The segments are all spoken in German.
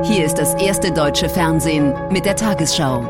Hier ist das erste deutsche Fernsehen mit der Tagesschau.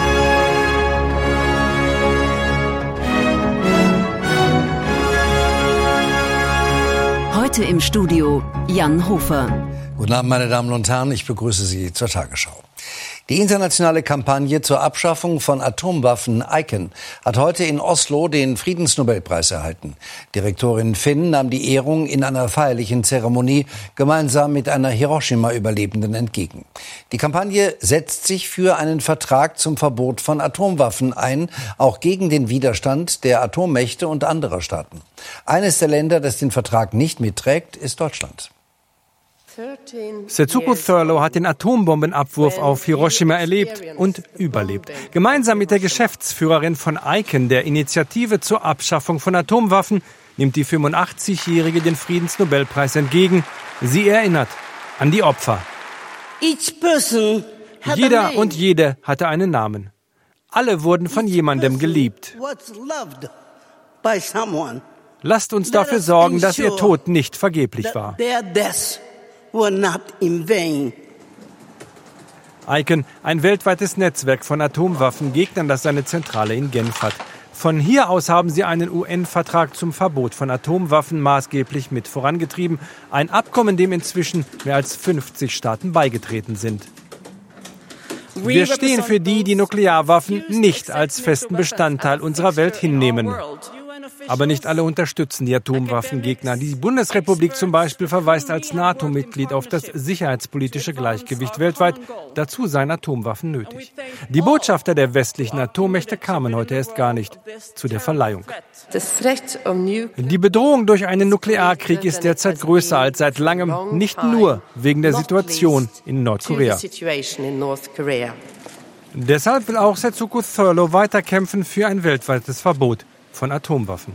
Heute im Studio Jan Hofer. Guten Abend, meine Damen und Herren, ich begrüße Sie zur Tagesschau. Die internationale Kampagne zur Abschaffung von Atomwaffen ICAN hat heute in Oslo den Friedensnobelpreis erhalten. Direktorin Finn nahm die Ehrung in einer feierlichen Zeremonie gemeinsam mit einer Hiroshima-Überlebenden entgegen. Die Kampagne setzt sich für einen Vertrag zum Verbot von Atomwaffen ein, auch gegen den Widerstand der Atommächte und anderer Staaten. Eines der Länder, das den Vertrag nicht mitträgt, ist Deutschland. Setsuko Thurlow hat den Atombombenabwurf auf Hiroshima erlebt und überlebt. Gemeinsam mit der Geschäftsführerin von ICAN, der Initiative zur Abschaffung von Atomwaffen, nimmt die 85-Jährige den Friedensnobelpreis entgegen. Sie erinnert an die Opfer. Jeder und jede hatte einen Namen. Alle wurden von jemandem geliebt. Lasst uns dafür sorgen, dass ihr Tod nicht vergeblich war. ICAN, ein weltweites Netzwerk von Atomwaffengegnern, das seine Zentrale in Genf hat. Von hier aus haben sie einen UN-Vertrag zum Verbot von Atomwaffen maßgeblich mit vorangetrieben. Ein Abkommen, dem inzwischen mehr als 50 Staaten beigetreten sind. Wir stehen für die, die Nuklearwaffen nicht als festen Bestandteil unserer Welt hinnehmen. Aber nicht alle unterstützen die Atomwaffengegner. Die Bundesrepublik zum Beispiel verweist als NATO-Mitglied auf das sicherheitspolitische Gleichgewicht weltweit. Dazu seien Atomwaffen nötig. Die Botschafter der westlichen Atommächte kamen heute erst gar nicht zu der Verleihung. Die Bedrohung durch einen Nuklearkrieg ist derzeit größer als seit langem, nicht nur wegen der Situation in Nordkorea. Deshalb will auch Setsuko Thurlow weiterkämpfen für ein weltweites Verbot von Atomwaffen.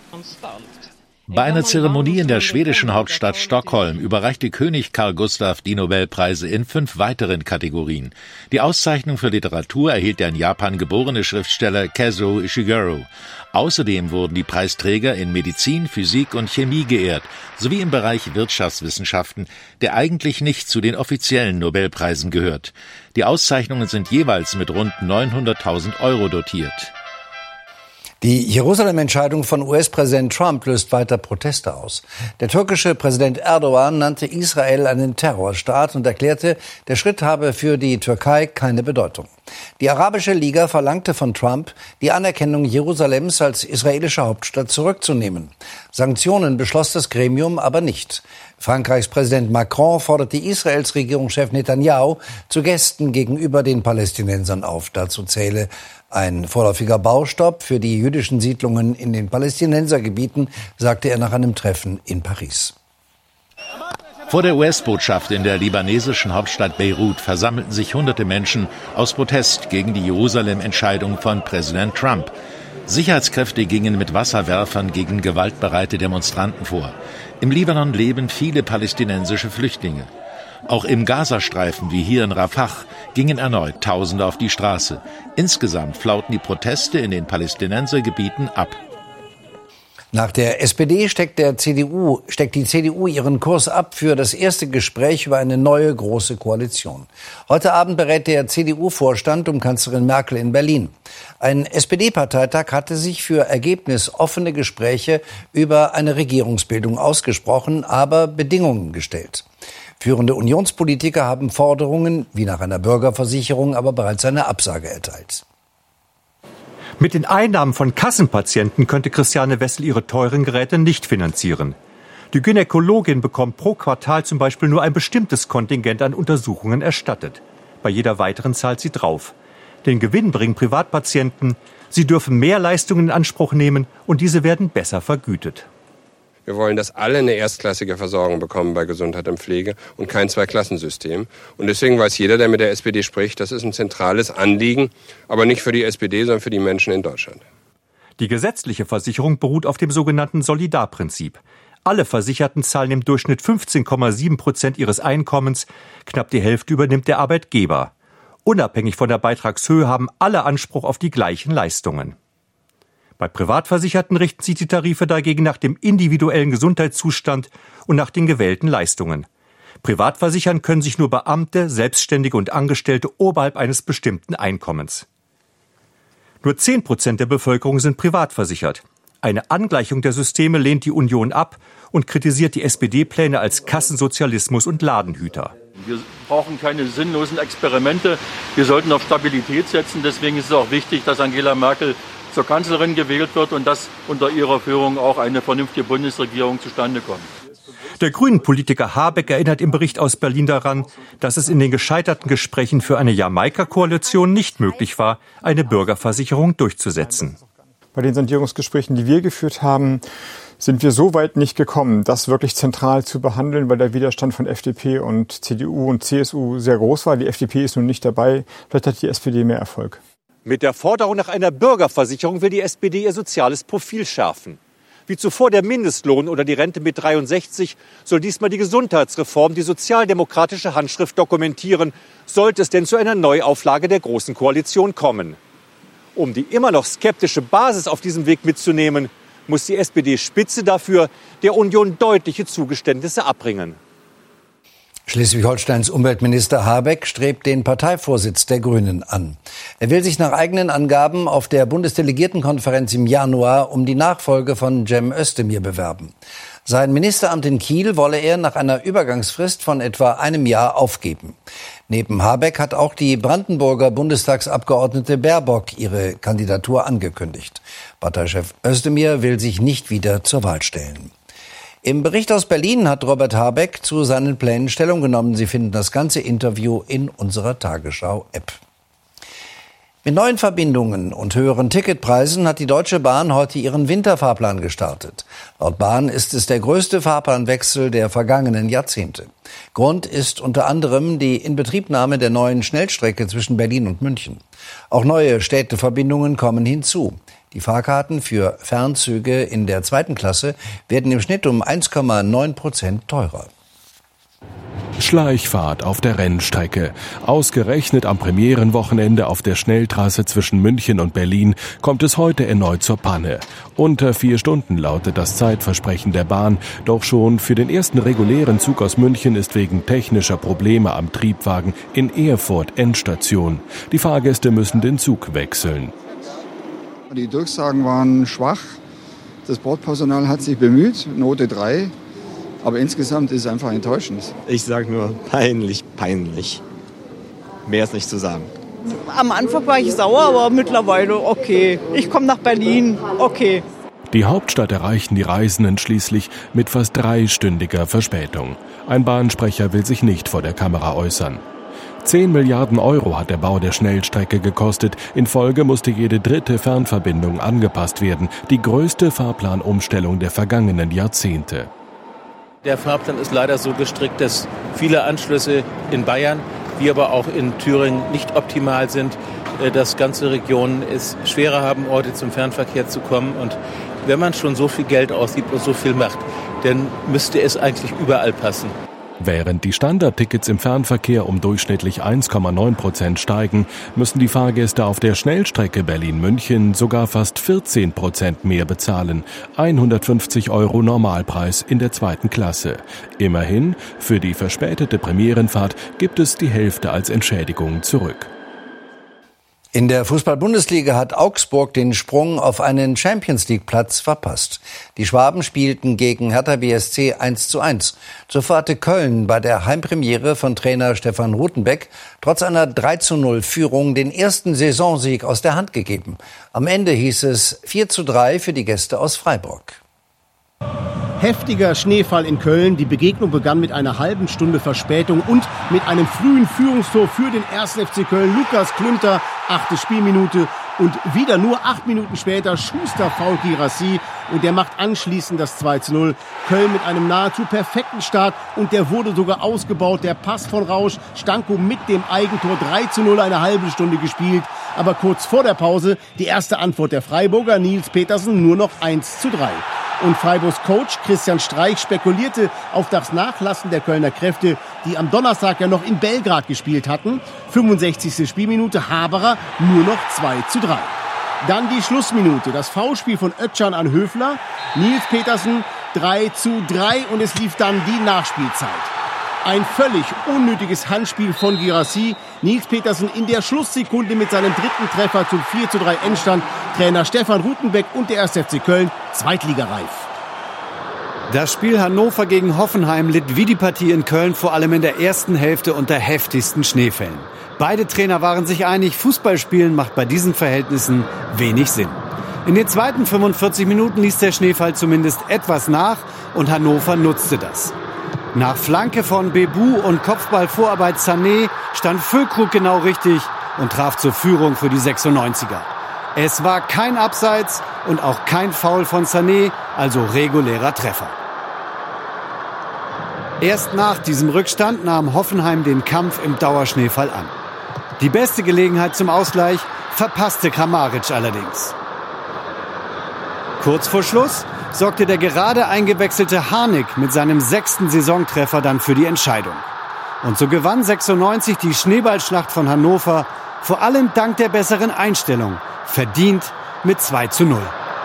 Bei einer Zeremonie in der schwedischen Hauptstadt Stockholm überreichte König Carl Gustaf die Nobelpreise in 5 weiteren Kategorien. Die Auszeichnung für Literatur erhielt der in Japan geborene Schriftsteller Kazuo Ishiguro. Außerdem wurden die Preisträger in Medizin, Physik und Chemie geehrt, sowie im Bereich Wirtschaftswissenschaften, der eigentlich nicht zu den offiziellen Nobelpreisen gehört. Die Auszeichnungen sind jeweils mit rund 900.000 Euro dotiert. Die Jerusalem-Entscheidung von US-Präsident Trump löst weiter Proteste aus. Der türkische Präsident Erdogan nannte Israel einen Terrorstaat und erklärte, der Schritt habe für die Türkei keine Bedeutung. Die Arabische Liga verlangte von Trump, die Anerkennung Jerusalems als israelische Hauptstadt zurückzunehmen. Sanktionen beschloss das Gremium aber nicht. Frankreichs Präsident Macron forderte Israels Regierungschef Netanyahu zu Gesten gegenüber den Palästinensern auf. Dazu zähle ein vorläufiger Baustopp für die jüdischen Siedlungen in den Palästinensergebieten, sagte er nach einem Treffen in Paris. Vor der US-Botschaft in der libanesischen Hauptstadt Beirut versammelten sich hunderte Menschen aus Protest gegen die Jerusalem-Entscheidung von Präsident Trump. Sicherheitskräfte gingen mit Wasserwerfern gegen gewaltbereite Demonstranten vor. Im Libanon leben viele palästinensische Flüchtlinge. Auch im Gazastreifen, wie hier in Rafah, gingen erneut Tausende auf die Straße. Insgesamt flauten die Proteste in den Palästinensergebieten ab. Nach der SPD steckt die CDU ihren Kurs ab für das erste Gespräch über eine neue große Koalition. Heute Abend berät der CDU-Vorstand um Kanzlerin Merkel in Berlin. Ein SPD-Parteitag hatte sich für ergebnisoffene Gespräche über eine Regierungsbildung ausgesprochen, aber Bedingungen gestellt. Führende Unionspolitiker haben Forderungen wie nach einer Bürgerversicherung aber bereits eine Absage erteilt. Mit den Einnahmen von Kassenpatienten könnte Christiane Wessel ihre teuren Geräte nicht finanzieren. Die Gynäkologin bekommt pro Quartal zum Beispiel nur ein bestimmtes Kontingent an Untersuchungen erstattet. Bei jeder weiteren zahlt sie drauf. Den Gewinn bringen Privatpatienten. Sie dürfen mehr Leistungen in Anspruch nehmen und diese werden besser vergütet. Wir wollen, dass alle eine erstklassige Versorgung bekommen bei Gesundheit und Pflege und kein Zweiklassensystem. Und deswegen weiß jeder, der mit der SPD spricht, das ist ein zentrales Anliegen, aber nicht für die SPD, sondern für die Menschen in Deutschland. Die gesetzliche Versicherung beruht auf dem sogenannten Solidarprinzip. Alle Versicherten zahlen im Durchschnitt 15,7% ihres Einkommens. Knapp die Hälfte übernimmt der Arbeitgeber. Unabhängig von der Beitragshöhe haben alle Anspruch auf die gleichen Leistungen. Bei Privatversicherten richten sich die Tarife dagegen nach dem individuellen Gesundheitszustand und nach den gewählten Leistungen. Privat versichern können sich nur Beamte, Selbstständige und Angestellte oberhalb eines bestimmten Einkommens. Nur 10% der Bevölkerung sind privat versichert. Eine Angleichung der Systeme lehnt die Union ab und kritisiert die SPD-Pläne als Kassensozialismus und Ladenhüter. Wir brauchen keine sinnlosen Experimente. Wir sollten auf Stabilität setzen. Deswegen ist es auch wichtig, dass Angela Merkel zur Kanzlerin gewählt wird und dass unter ihrer Führung auch eine vernünftige Bundesregierung zustande kommt. Der Grünen-Politiker Habeck erinnert im Bericht aus Berlin daran, dass es in den gescheiterten Gesprächen für eine Jamaika-Koalition nicht möglich war, eine Bürgerversicherung durchzusetzen. Bei den Sondierungsgesprächen, die wir geführt haben, sind wir so weit nicht gekommen, das wirklich zentral zu behandeln, weil der Widerstand von FDP und CDU und CSU sehr groß war. Die FDP ist nun nicht dabei. Vielleicht hat die SPD mehr Erfolg. Mit der Forderung nach einer Bürgerversicherung will die SPD ihr soziales Profil schärfen. Wie zuvor der Mindestlohn oder die Rente mit 63 soll diesmal die Gesundheitsreform die sozialdemokratische Handschrift dokumentieren, sollte es denn zu einer Neuauflage der Großen Koalition kommen. Um die immer noch skeptische Basis auf diesem Weg mitzunehmen, muss die SPD-Spitze dafür der Union deutliche Zugeständnisse abbringen. Schleswig-Holsteins Umweltminister Habeck strebt den Parteivorsitz der Grünen an. Er will sich nach eigenen Angaben auf der Bundesdelegiertenkonferenz im Januar um die Nachfolge von Cem Özdemir bewerben. Sein Ministeramt in Kiel wolle er nach einer Übergangsfrist von etwa einem Jahr aufgeben. Neben Habeck hat auch die Brandenburger Bundestagsabgeordnete Baerbock ihre Kandidatur angekündigt. Parteichef Özdemir will sich nicht wieder zur Wahl stellen. Im Bericht aus Berlin hat Robert Habeck zu seinen Plänen Stellung genommen. Sie finden das ganze Interview in unserer Tagesschau-App. Mit neuen Verbindungen und höheren Ticketpreisen hat die Deutsche Bahn heute ihren Winterfahrplan gestartet. Laut Bahn ist es der größte Fahrplanwechsel der vergangenen Jahrzehnte. Grund ist unter anderem die Inbetriebnahme der neuen Schnellstrecke zwischen Berlin und München. Auch neue Städteverbindungen kommen hinzu. Die Fahrkarten für Fernzüge in der 2. Klasse werden im Schnitt um 1,9% teurer. Schleichfahrt auf der Rennstrecke. Ausgerechnet am Premierenwochenende auf der Schnelltrasse zwischen München und Berlin kommt es heute erneut zur Panne. Unter 4 Stunden lautet das Zeitversprechen der Bahn. Doch schon für den ersten regulären Zug aus München ist wegen technischer Probleme am Triebwagen in Erfurt Endstation. Die Fahrgäste müssen den Zug wechseln. Die Durchsagen waren schwach. Das Bordpersonal hat sich bemüht, Note 3. Aber insgesamt ist es einfach enttäuschend. Ich sage nur peinlich, peinlich. Mehr ist nicht zu sagen. Am Anfang war ich sauer, aber mittlerweile okay. Ich komme nach Berlin, okay. Die Hauptstadt erreichen die Reisenden schließlich mit fast 3-stündiger Verspätung. Ein Bahnsprecher will sich nicht vor der Kamera äußern. 10 Milliarden Euro hat der Bau der Schnellstrecke gekostet. In Folge musste jede 3. Fernverbindung angepasst werden. Die größte Fahrplanumstellung der vergangenen Jahrzehnte. Der Fahrplan ist leider so gestrickt, dass viele Anschlüsse in Bayern, wie aber auch in Thüringen nicht optimal sind, dass ganze Regionen es schwerer haben, heute zum Fernverkehr zu kommen. Und wenn man schon so viel Geld ausgibt und so viel macht, dann müsste es eigentlich überall passen. Während die Standardtickets im Fernverkehr um durchschnittlich 1,9% steigen, müssen die Fahrgäste auf der Schnellstrecke Berlin-München sogar fast 14% mehr bezahlen. 150 € Normalpreis in der 2. Klasse. Immerhin, für die verspätete Premierenfahrt gibt es die Hälfte als Entschädigung zurück. In der Fußball-Bundesliga hat Augsburg den Sprung auf einen Champions-League-Platz verpasst. Die Schwaben spielten gegen Hertha BSC 1:1. Zuvor hatte Köln bei der Heimpremiere von Trainer Stefan Rutenbeck trotz einer 3:0-Führung den ersten Saisonsieg aus der Hand gegeben. Am Ende hieß es 4:3 für die Gäste aus Freiburg. Heftiger Schneefall in Köln. Die Begegnung begann mit einer halben Stunde Verspätung und mit einem frühen Führungstor für den 1. FC Köln. Lukas Klünter, 8. Spielminute. Und wieder nur 8 Minuten später Schuster Foul Girassi. Und der macht anschließend das 2:0. Köln mit einem nahezu perfekten Start. Und der wurde sogar ausgebaut. Der Pass von Rausch. Stanko mit dem Eigentor. 3:0, eine halbe Stunde gespielt. Aber kurz vor der Pause die erste Antwort der Freiburger. Nils Petersen nur noch 1:3. Und Freiburgs Coach Christian Streich spekulierte auf das Nachlassen der Kölner Kräfte, die am Donnerstag ja noch in Belgrad gespielt hatten. 65. Spielminute, Haberer nur noch 2:3. Dann die Schlussminute, das Foulspiel von Özcan an Höfler, Nils Petersen 3:3 und es lief dann die Nachspielzeit. Ein völlig unnötiges Handspiel von Guirassy. Nils Petersen in der Schlusssekunde mit seinem dritten Treffer zum 4:3 Endstand. Trainer Stefan Rutenbeck und der 1. FC Köln zweitligareif. Das Spiel Hannover gegen Hoffenheim litt wie die Partie in Köln vor allem in der ersten Hälfte unter heftigsten Schneefällen. Beide Trainer waren sich einig, Fußballspielen macht bei diesen Verhältnissen wenig Sinn. In den zweiten 45 Minuten ließ der Schneefall zumindest etwas nach und Hannover nutzte das. Nach Flanke von Bebu und Kopfballvorarbeit Sané stand Füllkrug genau richtig und traf zur Führung für die 96er. Es war kein Abseits und auch kein Foul von Sané, also regulärer Treffer. Erst nach diesem Rückstand nahm Hoffenheim den Kampf im Dauerschneefall an. Die beste Gelegenheit zum Ausgleich verpasste Kramaric allerdings. Kurz vor Schluss sorgte der gerade eingewechselte Harnik mit seinem 6. Saisontreffer dann für die Entscheidung. Und so gewann 96 die Schneeballschlacht von Hannover, vor allem dank der besseren Einstellung, verdient mit 2:0.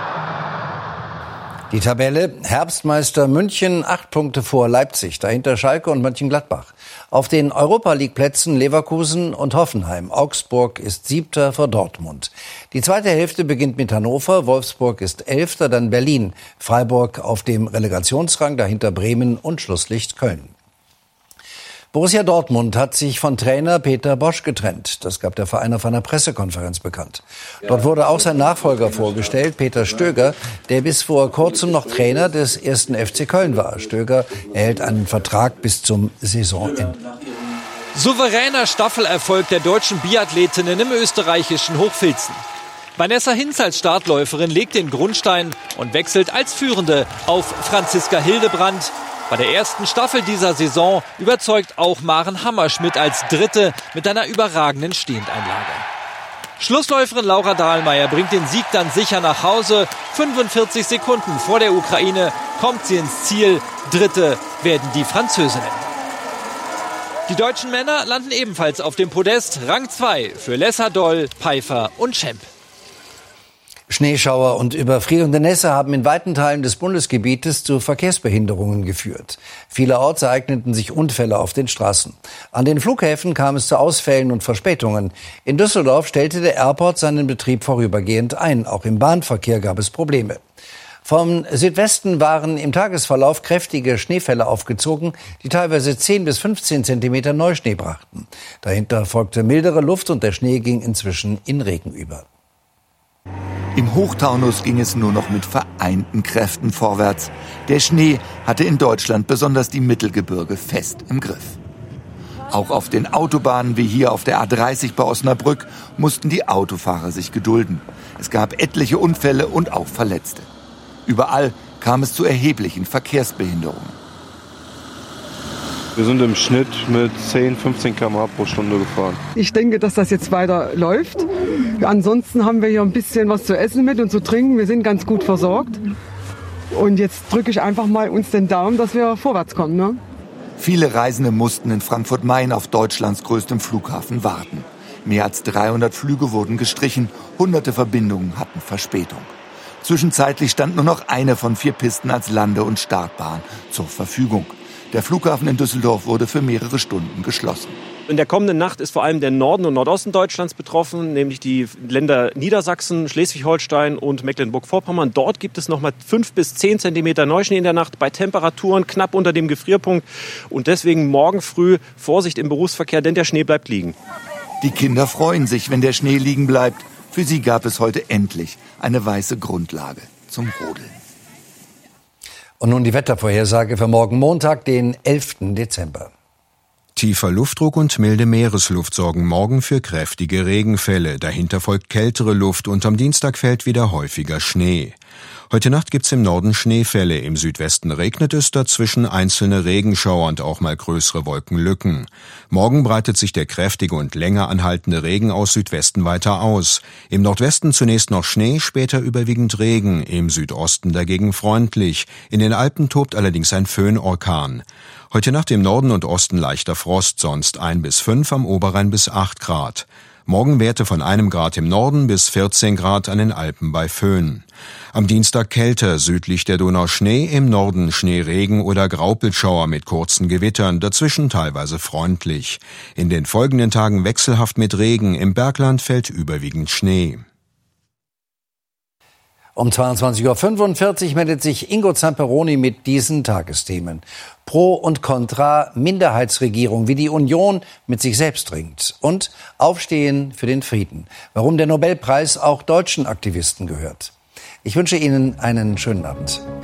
Die Tabelle: Herbstmeister München 8 Punkte vor Leipzig, dahinter Schalke und Mönchengladbach. Auf den Europa-League-Plätzen Leverkusen und Hoffenheim. Augsburg ist 7. vor Dortmund. Die zweite Hälfte beginnt mit Hannover, Wolfsburg ist 11., dann Berlin, Freiburg auf dem Relegationsrang, dahinter Bremen und Schlusslicht Köln. Borussia Dortmund hat sich von Trainer Peter Bosz getrennt. Das gab der Verein auf einer Pressekonferenz bekannt. Dort wurde auch sein Nachfolger vorgestellt, Peter Stöger, der bis vor kurzem noch Trainer des 1. FC Köln war. Stöger erhält einen Vertrag bis zum Saisonende. Souveräner Staffelerfolg der deutschen Biathletinnen im österreichischen Hochfilzen. Vanessa Hinz als Startläuferin legt den Grundstein und wechselt als Führende auf Franziska Hildebrand. Bei der ersten Staffel dieser Saison überzeugt auch Maren Hammerschmidt als Dritte mit einer überragenden Stehendeinlage. Schlussläuferin Laura Dahlmeier bringt den Sieg dann sicher nach Hause. 45 Sekunden vor der Ukraine kommt sie ins Ziel. Dritte werden die Französinnen. Die deutschen Männer landen ebenfalls auf dem Podest. Rang 2 für Lesser Doll, Peifer und Schemp. Schneeschauer und überfrierende Nässe haben in weiten Teilen des Bundesgebietes zu Verkehrsbehinderungen geführt. Vielerorts ereigneten sich Unfälle auf den Straßen. An den Flughäfen kam es zu Ausfällen und Verspätungen. In Düsseldorf stellte der Airport seinen Betrieb vorübergehend ein. Auch im Bahnverkehr gab es Probleme. Vom Südwesten waren im Tagesverlauf kräftige Schneefälle aufgezogen, die teilweise 10 bis 15 Zentimeter Neuschnee brachten. Dahinter folgte mildere Luft und der Schnee ging inzwischen in Regen über. Im Hochtaunus ging es nur noch mit vereinten Kräften vorwärts. Der Schnee hatte in Deutschland besonders die Mittelgebirge fest im Griff. Auch auf den Autobahnen wie hier auf der A30 bei Osnabrück mussten die Autofahrer sich gedulden. Es gab etliche Unfälle und auch Verletzte. Überall kam es zu erheblichen Verkehrsbehinderungen. Wir sind im Schnitt mit 10, 15 km/h pro Stunde gefahren. Ich denke, dass das jetzt weiter läuft. Ansonsten haben wir hier ein bisschen was zu essen mit und zu trinken. Wir sind ganz gut versorgt. Und jetzt drücke ich einfach mal uns den Daumen, dass wir vorwärts kommen. Ne? Viele Reisende mussten in Frankfurt-Main auf Deutschlands größtem Flughafen warten. Mehr als 300 Flüge wurden gestrichen, hunderte Verbindungen hatten Verspätung. Zwischenzeitlich stand nur noch eine von 4 Pisten als Lande- und Startbahn zur Verfügung. Der Flughafen in Düsseldorf wurde für mehrere Stunden geschlossen. In der kommenden Nacht ist vor allem der Norden und Nordosten Deutschlands betroffen, nämlich die Länder Niedersachsen, Schleswig-Holstein und Mecklenburg-Vorpommern. Dort gibt es noch mal 5 bis 10 Zentimeter Neuschnee in der Nacht bei Temperaturen knapp unter dem Gefrierpunkt. Und deswegen morgen früh Vorsicht im Berufsverkehr, denn der Schnee bleibt liegen. Die Kinder freuen sich, wenn der Schnee liegen bleibt. Für sie gab es heute endlich eine weiße Grundlage zum Rodeln. Und nun die Wettervorhersage für morgen Montag, den 11. Dezember. Tiefer Luftdruck und milde Meeresluft sorgen morgen für kräftige Regenfälle. Dahinter folgt kältere Luft und am Dienstag fällt wieder häufiger Schnee. Heute Nacht gibt's im Norden Schneefälle, im Südwesten regnet es, dazwischen einzelne Regenschauer und auch mal größere Wolkenlücken. Morgen breitet sich der kräftige und länger anhaltende Regen aus Südwesten weiter aus. Im Nordwesten zunächst noch Schnee, später überwiegend Regen, im Südosten dagegen freundlich. In den Alpen tobt allerdings ein Föhnorkan. Heute Nacht im Norden und Osten leichter Frost, sonst 1 bis 5, am Oberrhein bis 8 Grad. Morgen Werte von 1 Grad im Norden bis 14 Grad an den Alpen bei Föhn. Am Dienstag Kälte, südlich der Donau Schnee, im Norden Schneeregen oder Graupelschauer mit kurzen Gewittern, dazwischen teilweise freundlich. In den folgenden Tagen wechselhaft mit Regen, im Bergland fällt überwiegend Schnee. Um 22.45 Uhr meldet sich Ingo Zamperoni mit diesen Tagesthemen. Pro und Contra, Minderheitsregierung, wie die Union mit sich selbst ringt. Und Aufstehen für den Frieden. Warum der Nobelpreis auch deutschen Aktivisten gehört. Ich wünsche Ihnen einen schönen Abend.